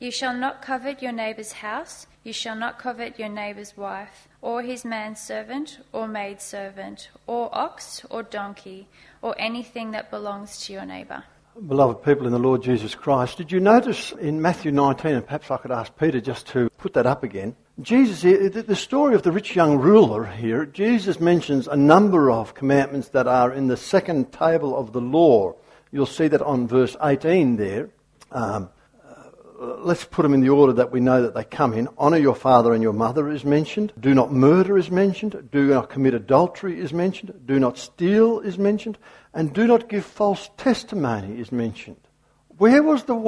You shall not covet your neighbour's house. You shall not covet your neighbour's wife, or his manservant, or maidservant, or ox, or donkey, or anything that belongs to your neighbour. Beloved people in the Lord Jesus Christ, did you notice in Matthew 19, and perhaps I could ask Peter just to put that up again, Jesus, the story of the rich young ruler here, Jesus mentions a number of commandments that are in the second table of the law. You'll see that on verse 18 there. Let's put them in the order that we know that they come in. Honour your father and your mother is mentioned. Do not murder is mentioned. Do not commit adultery is mentioned. Do not steal is mentioned. And do not give false testimony is mentioned. What was the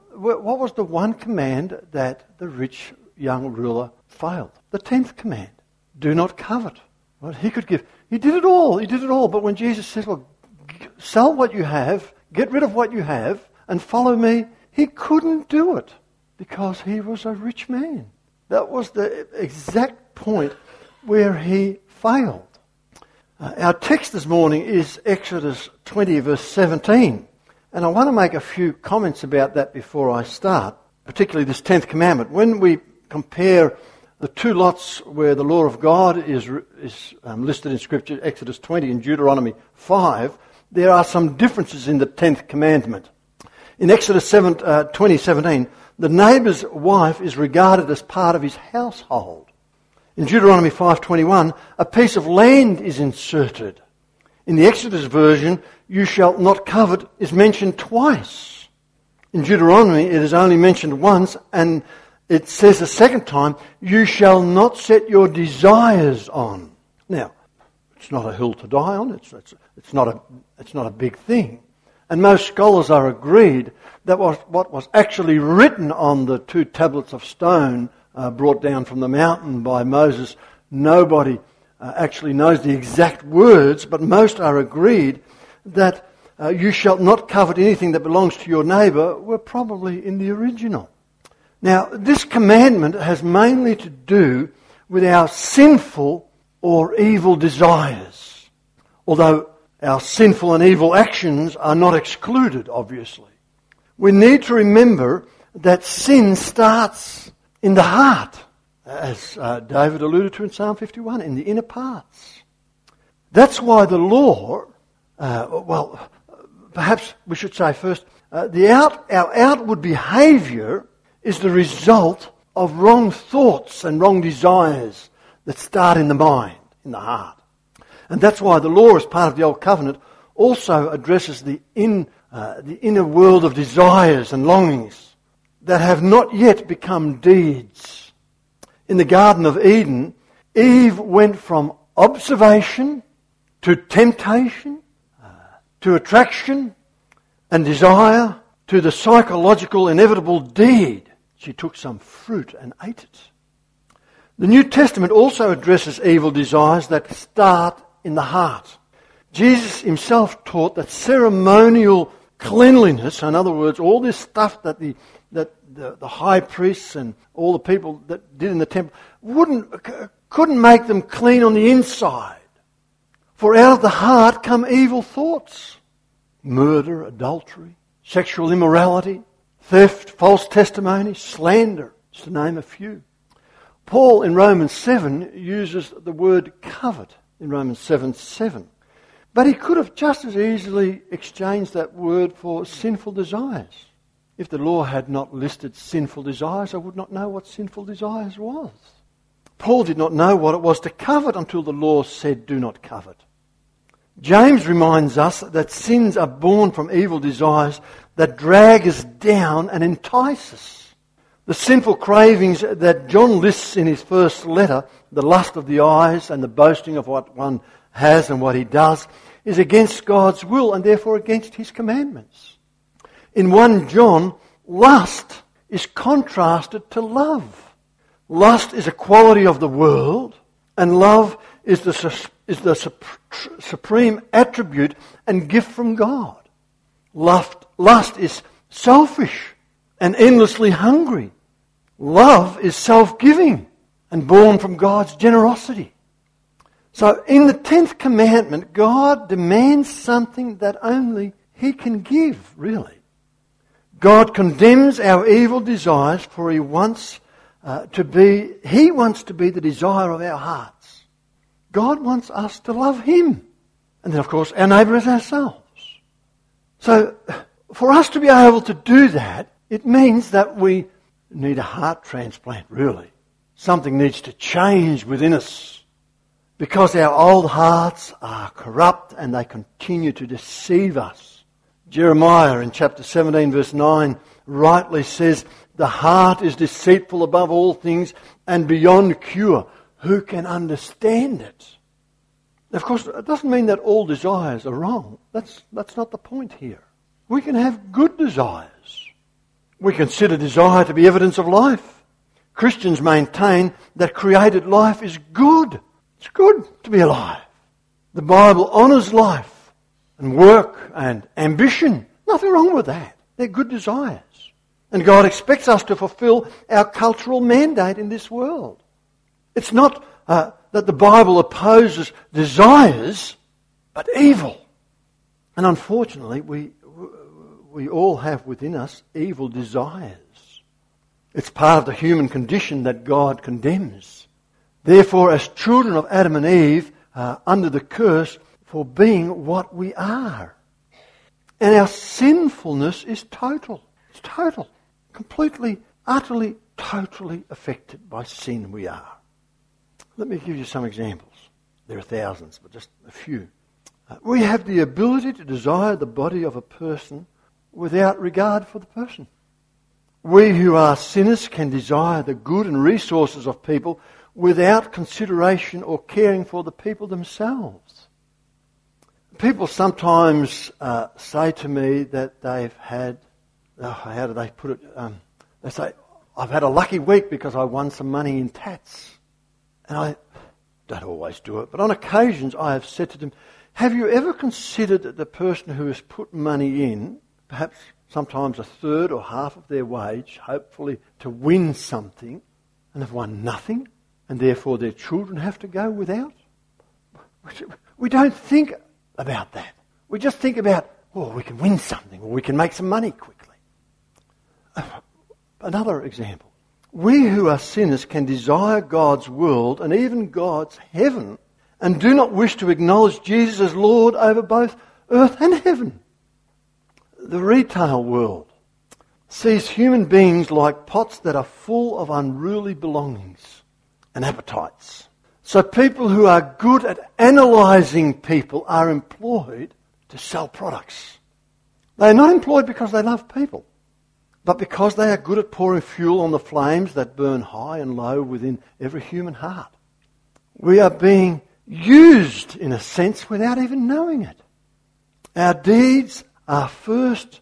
one command that the rich young ruler failed? The 10th command. Do not covet. Well, he did it all. But when Jesus says, well, sell what you have, get rid of what you have, and follow me, he couldn't do it because he was a rich man. That was the exact point where he failed. Our text this morning is Exodus 20 verse 17. And I want to make a few comments about that before I start, particularly this 10th commandment. When we compare the two lots where the law of God is listed in Scripture, Exodus 20 and Deuteronomy 5, there are some differences in the 10th commandment. In Exodus 20:17, the neighbour's wife is regarded as part of his household. In Deuteronomy 5:21, a piece of land is inserted. In the Exodus version, you shall not covet is mentioned twice. In Deuteronomy, it is only mentioned once, and it says a second time, you shall not set your desires on. Now, it's not a hill to die on. It's not a big thing. And most scholars are agreed that what was actually written on the 2 tablets of stone brought down from the mountain by Moses, nobody actually knows the exact words, but most are agreed that you shall not covet anything that belongs to your neighbour were probably in the original. Now, this commandment has mainly to do with our sinful or evil desires, although our sinful and evil actions are not excluded, obviously. We need to remember that sin starts in the heart, as David alluded to in Psalm 51, in the inner parts. That's why the law, perhaps we should say first, our outward behaviour is the result of wrong thoughts and wrong desires that start in the mind, in the heart. And that's why the law, as part of the Old Covenant, also addresses the inner world of desires and longings that have not yet become deeds. In the Garden of Eden, Eve went from observation to temptation, to attraction and desire, to the psychological inevitable deed. She took some fruit and ate it. The New Testament also addresses evil desires that start in the heart. Jesus himself taught that ceremonial cleanliness, in other words, all this stuff that the high priests and all the people that did in the temple couldn't make them clean on the inside. For out of the heart come evil thoughts. Murder, adultery, sexual immorality, theft, false testimony, slander, just to name a few. Paul in Romans 7 uses the word covet in Romans 7:7. But he could have just as easily exchanged that word for sinful desires. If the law had not listed sinful desires, I would not know what sinful desires was. Paul did not know what it was to covet until the law said, do not covet. James reminds us that sins are born from evil desires that drag us down and entice us. The sinful cravings that John lists in his first letter, the lust of the eyes and the boasting of what one has and what he does, is against God's will and therefore against his commandments. In 1 John, lust is contrasted to love. Lust is a quality of the world, and love is the supreme attribute and gift from God. Lust is selfish and endlessly hungry. Love is self-giving and born from God's generosity. So in the 10th commandment, God demands something that only He can give, really. God condemns our evil desires, for He wants to be the desire of our hearts. God wants us to love Him. And then, of course, our neighbour as ourselves. So, for us to be able to do that, it means that we need a heart transplant, really. Something needs to change within us. Because our old hearts are corrupt and they continue to deceive us. Jeremiah in chapter 17 verse 9 rightly says, "The heart is deceitful above all things and beyond cure. Who can understand it?" Of course, it doesn't mean that all desires are wrong. That's not the point here. We can have good desires. We consider desire to be evidence of life. Christians maintain that created life is good. It's good to be alive. The Bible honours life and work and ambition. Nothing wrong with that. They're good desires. And God expects us to fulfill our cultural mandate in this world. It's not that the Bible opposes desires, but evil. And unfortunately, we all have within us evil desires. It's part of the human condition that God condemns. Therefore, as children of Adam and Eve, under the curse for being what we are. And our sinfulness is total. It's total. Completely, utterly, totally affected by sin we are. Let me give you some examples. There are thousands, but just a few. We have the ability to desire the body of a person without regard for the person. We who are sinners can desire the good and resources of people without consideration or caring for the people themselves. People sometimes say to me that they've had, how do they put it? They say, "I've had a lucky week because I won some money in tats." And I don't always do it, but on occasions I have said to them, "Have you ever considered that the person who has put money in, perhaps sometimes a third or half of their wage, hopefully to win something, and have won nothing, and therefore their children have to go without?" We don't think about that. We just think about, we can win something, or we can make some money quickly. Another example. We who are sinners can desire God's world and even God's heaven and do not wish to acknowledge Jesus as Lord over both earth and heaven. The retail world sees human beings like pots that are full of unruly belongings and appetites. So people who are good at analysing people are employed to sell products. They are not employed because they love people, but because they are good at pouring fuel on the flames that burn high and low within every human heart. We are being used, in a sense, without even knowing it. Our needs are first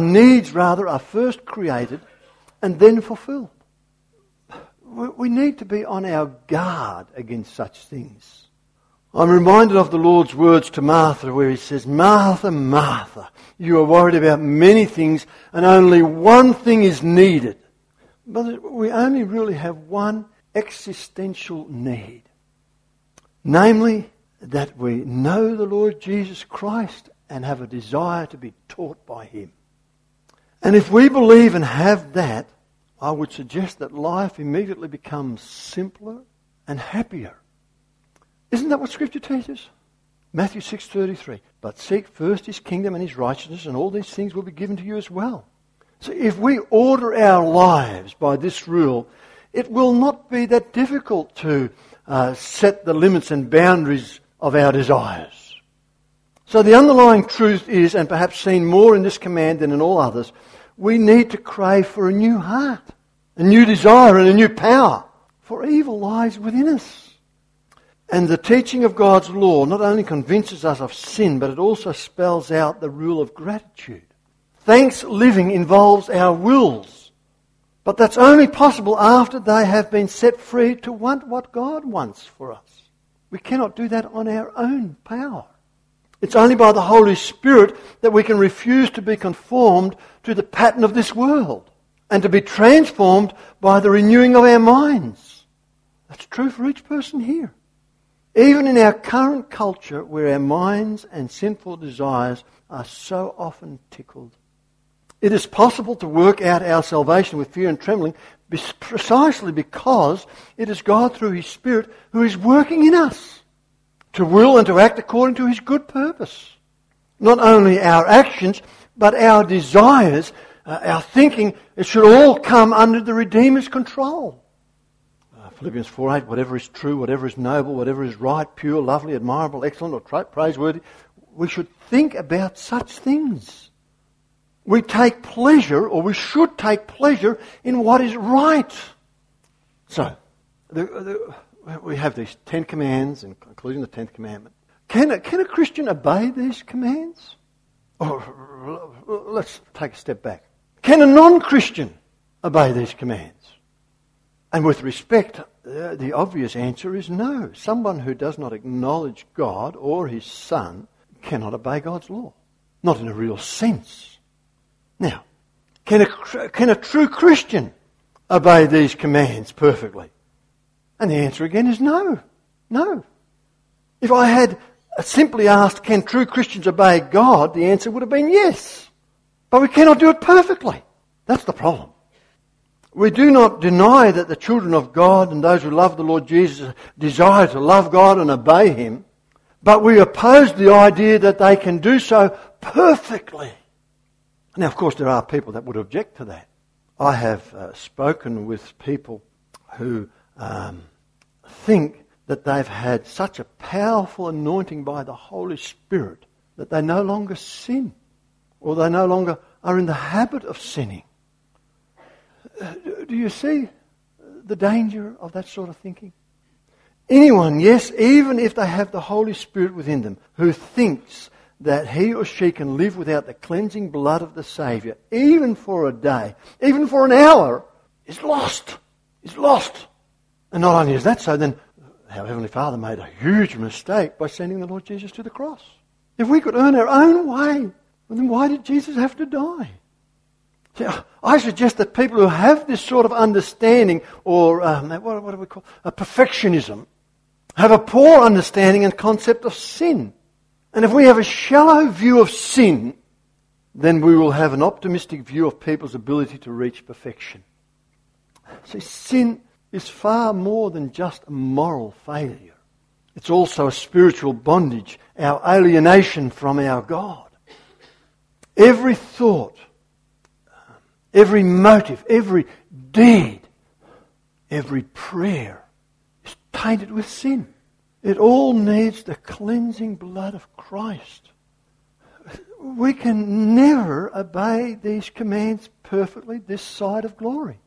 created and then fulfilled. We need to be on our guard against such things. I'm reminded of the Lord's words to Martha where He says, "Martha, Martha, you are worried about many things and only one thing is needed." But we only really have one existential need. Namely, that we know the Lord Jesus Christ and have a desire to be taught by Him. And if we believe and have that, I would suggest that life immediately becomes simpler and happier. Isn't that what Scripture teaches? Matthew 6:33. "But seek first His kingdom and His righteousness, and all these things will be given to you as well." So if we order our lives by this rule, it will not be that difficult to set the limits and boundaries of our desires. So the underlying truth is, and perhaps seen more in this command than in all others, we need to crave for a new heart, a new desire and a new power, for evil lies within us. And the teaching of God's law not only convinces us of sin, but it also spells out the rule of gratitude. Thanks living involves our wills, but that's only possible after they have been set free to want what God wants for us. We cannot do that on our own power. It's only by the Holy Spirit that we can refuse to be conformed to the pattern of this world and to be transformed by the renewing of our minds. That's true for each person here. Even in our current culture where our minds and sinful desires are so often tickled. It is possible to work out our salvation with fear and trembling precisely because it is God through His Spirit who is working in us to will and to act according to His good purpose. Not only our actions, but our desires, our thinking, it should all come under the Redeemer's control. Philippians 4:8, whatever is true, whatever is noble, whatever is right, pure, lovely, admirable, excellent, or praiseworthy, we should think about such things. We take pleasure, or we should take pleasure, in what is right. So, we have these 10 commands, including the 10th commandment. Can a Christian obey these commands? Or let's take a step back. Can a non-Christian obey these commands? And with respect, the obvious answer is no. Someone who does not acknowledge God or His Son cannot obey God's law. Not in a real sense. Now, can a true Christian obey these commands perfectly? And the answer again is no. No. If I had simply asked, can true Christians obey God, the answer would have been yes. But we cannot do it perfectly. That's the problem. We do not deny that the children of God and those who love the Lord Jesus desire to love God and obey Him, but we oppose the idea that they can do so perfectly. Now, of course, there are people that would object to that. I have spoken with people who think that they've had such a powerful anointing by the Holy Spirit that they no longer sin, or they no longer are in the habit of sinning. Do you see the danger of that sort of thinking? Anyone, yes, even if they have the Holy Spirit within them, who thinks that he or she can live without the cleansing blood of the Saviour, even for a day, even for an hour, is lost. Is lost. And not only is that so, then our Heavenly Father made a huge mistake by sending the Lord Jesus to the cross. If we could earn our own way, then why did Jesus have to die? See, I suggest that people who have this sort of understanding, or what do we call perfectionism, have a poor understanding and concept of sin. And if we have a shallow view of sin, then we will have an optimistic view of people's ability to reach perfection. See, sin is far more than just a moral failure. It's also a spiritual bondage, our alienation from our God. Every thought, every motive, every deed, every prayer is tainted with sin. It all needs the cleansing blood of Christ. We can never obey these commands perfectly this side of glory.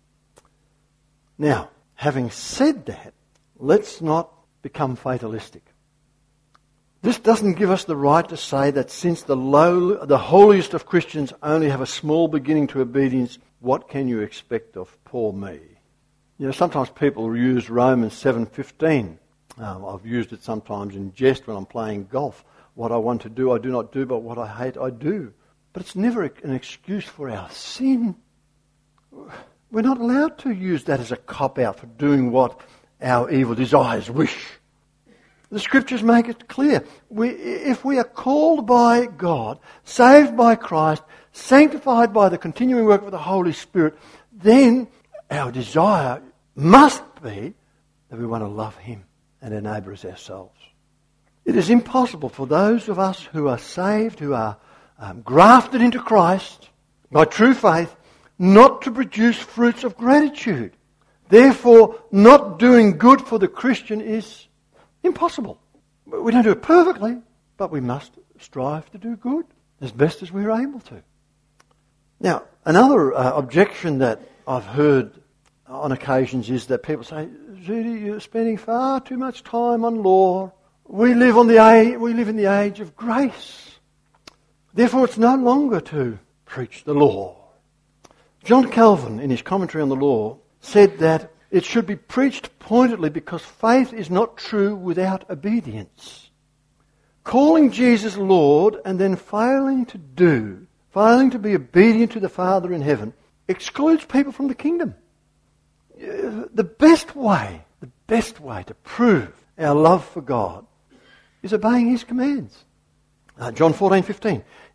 Now, having said that, let's not become fatalistic. This doesn't give us the right to say that since the holiest of Christians only have a small beginning to obedience, what can you expect of poor me? You know, sometimes people use Romans 7:15. I've used it sometimes in jest when I'm playing golf. What I want to do, I do not do, but what I hate, I do. But it's never an excuse for our sin. We're not allowed to use that as a cop-out for doing what our evil desires wish. The Scriptures make it clear. If we are called by God, saved by Christ, sanctified by the continuing work of the Holy Spirit, then our desire must be that we want to love Him and our neighbour as ourselves. It is impossible for those of us who are saved, who are grafted into Christ by true faith, not to produce fruits of gratitude. Therefore, not doing good for the Christian is impossible. We don't do it perfectly, but we must strive to do good as best as we're able to. Now, another objection that I've heard on occasions is that people say, Judy, you're spending far too much time on law. We live in the age of grace. Therefore, it's no longer to preach the law. John Calvin, in his commentary on the law, said that it should be preached pointedly because faith is not true without obedience. Calling Jesus Lord and then failing to be obedient to the Father in heaven excludes people from the kingdom. The best way to prove our love for God is obeying His commands. John 14:15.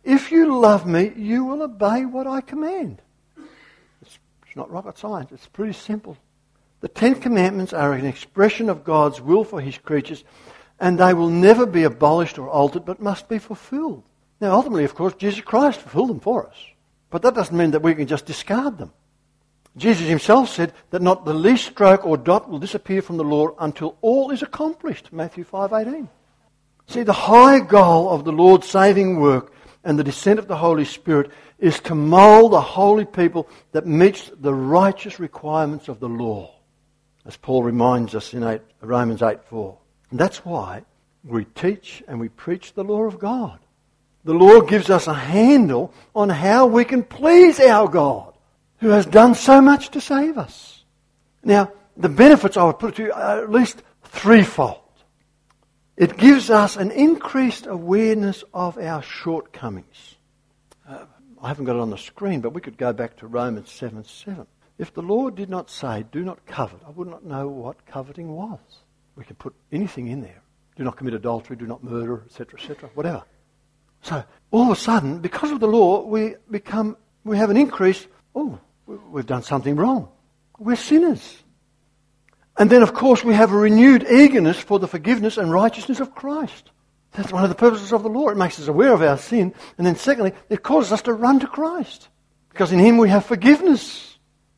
if you love me, you will obey what I command. It's not rocket science. It's pretty simple. The 10 Commandments are an expression of God's will for his creatures, and they will never be abolished or altered, but must be fulfilled. Now, ultimately, of course, Jesus Christ fulfilled them for us. But that doesn't mean that we can just discard them. Jesus himself said that not the least stroke or dot will disappear from the law until all is accomplished. Matthew 5:18. See, the high goal of the Lord's saving work and the descent of the Holy Spirit is to mould a holy people that meets the righteous requirements of the law, as Paul reminds us in Romans 8:4. And that's why we teach and we preach the law of God. The law gives us a handle on how we can please our God, who has done so much to save us. Now, the benefits, I would put it to you, are at least threefold. It gives us an increased awareness of our shortcomings. I haven't got it on the screen, but we could go back to Romans 7:7. If the Lord did not say, do not covet, I would not know what coveting was. We could put anything in there. Do not commit adultery, do not murder, etc., whatever. So, all of a sudden, because of the law, we have an increase, we've done something wrong. We're sinners. And then, of course, we have a renewed eagerness for the forgiveness and righteousness of Christ. That's one of the purposes of the law. It makes us aware of our sin. And then secondly, it causes us to run to Christ, because in him we have forgiveness.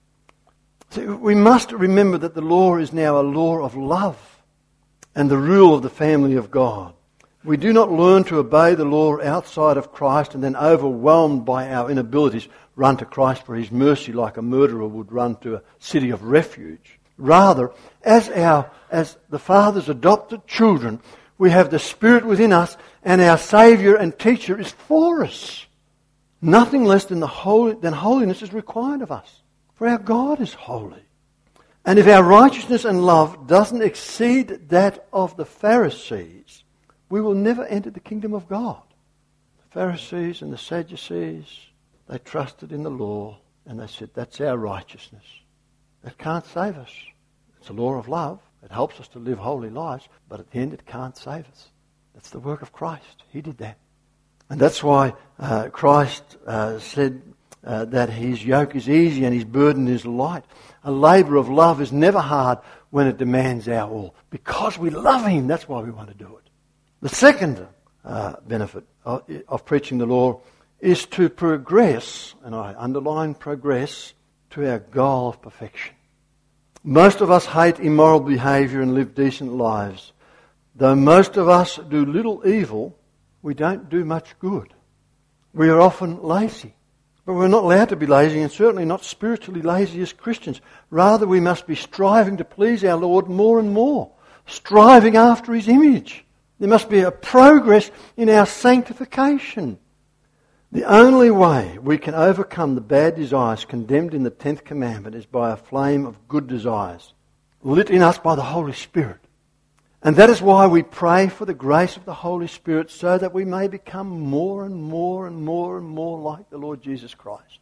See, we must remember that the law is now a law of love and the rule of the family of God. We do not learn to obey the law outside of Christ and then, overwhelmed by our inabilities, run to Christ for his mercy like a murderer would run to a city of refuge. Rather, as the Father's adopted children, we have the Spirit within us, and our Saviour and Teacher is for us. Nothing less than holiness is required of us, for our God is holy. And if our righteousness and love doesn't exceed that of the Pharisees, we will never enter the kingdom of God. The Pharisees and the Sadducees, they trusted in the law, and they said, that's our righteousness. That can't save us. It's a law of love. It helps us to live holy lives, but at the end it can't save us. That's the work of Christ. He did that. And that's why Christ said that his yoke is easy and his burden is light. A labour of love is never hard when it demands our all. Because we love him, that's why we want to do it. The second benefit of preaching the law is to progress, and I underline progress, to our goal of perfection. Most of us hate immoral behaviour and live decent lives. Though most of us do little evil, we don't do much good. We are often lazy. But we're not allowed to be lazy, and certainly not spiritually lazy as Christians. Rather, we must be striving to please our Lord more and more, striving after his image. There must be a progress in our sanctification. The only way we can overcome the bad desires condemned in the 10th commandment is by a flame of good desires, lit in us by the Holy Spirit. And that is why we pray for the grace of the Holy Spirit, so that we may become more and more and more and more like the Lord Jesus Christ.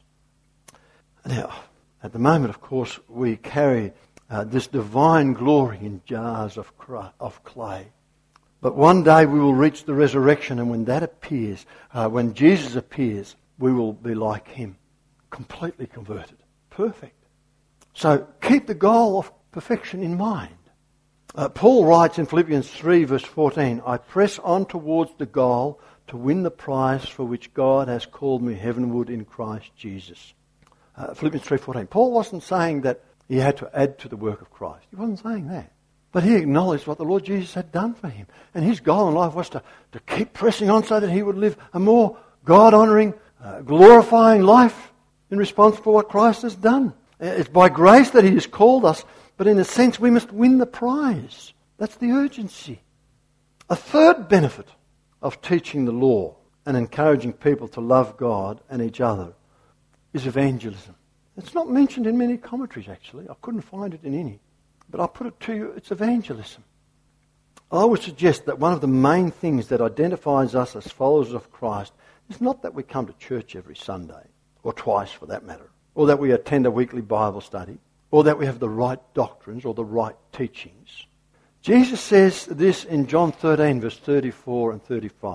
Now, at the moment, of course, we carry this divine glory in jars of clay. But one day we will reach the resurrection, and when that appears, when Jesus appears, we will be like him, completely converted, perfect. So keep the goal of perfection in mind. Paul writes in Philippians 3 verse 14, I press on towards the goal to win the prize for which God has called me heavenward in Christ Jesus. Philippians 3:14. Paul wasn't saying that he had to add to the work of Christ. He wasn't saying that. But he acknowledged what the Lord Jesus had done for him. And his goal in life was to keep pressing on so that he would live a more God-honouring, glorifying life in response for what Christ has done. It's by grace that he has called us, but in a sense we must win the prize. That's the urgency. A third benefit of teaching the law and encouraging people to love God and each other is evangelism. It's not mentioned in many commentaries, actually. I couldn't find it in any. But I'll put it to you, it's evangelism. I would suggest that one of the main things that identifies us as followers of Christ is not that we come to church every Sunday, or twice for that matter, or that we attend a weekly Bible study, or that we have the right doctrines or the right teachings. Jesus says this in John 13, verse 34 and 35.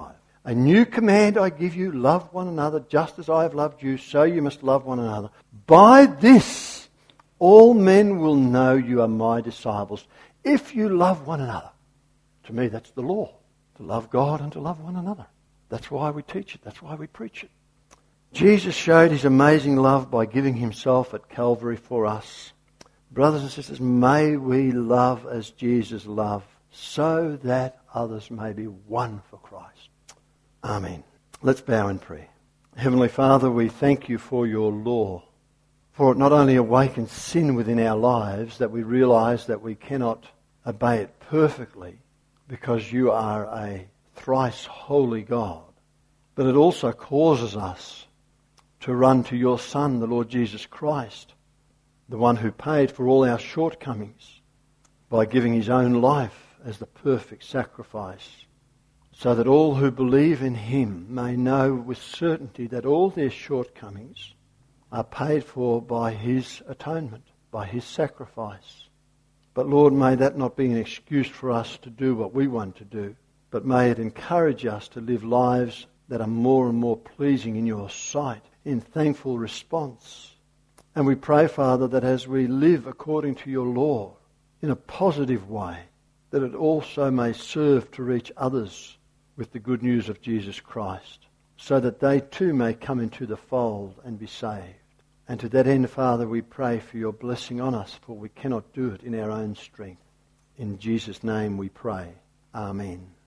A new command I give you, love one another just as I have loved you, so you must love one another. By this, all men will know you are my disciples, if you love one another. To me, that's the law, to love God and to love one another. That's why we teach it. That's why we preach it. Jesus showed his amazing love by giving himself at Calvary for us. Brothers and sisters, may we love as Jesus loved, so that others may be won for Christ. Amen. Let's bow in prayer. Heavenly Father, we thank you for your law, for it not only awakens sin within our lives, that we realise that we cannot obey it perfectly because you are a thrice holy God, but it also causes us to run to your Son, the Lord Jesus Christ, the one who paid for all our shortcomings by giving his own life as the perfect sacrifice, so that all who believe in him may know with certainty that all their shortcomings are paid for by his atonement, by his sacrifice. But Lord, may that not be an excuse for us to do what we want to do, but may it encourage us to live lives that are more and more pleasing in your sight, in thankful response. And we pray, Father, that as we live according to your law in a positive way, that it also may serve to reach others with the good news of Jesus Christ, so that they too may come into the fold and be saved. And to that end, Father, we pray for your blessing on us, for we cannot do it in our own strength. In Jesus' name we pray. Amen.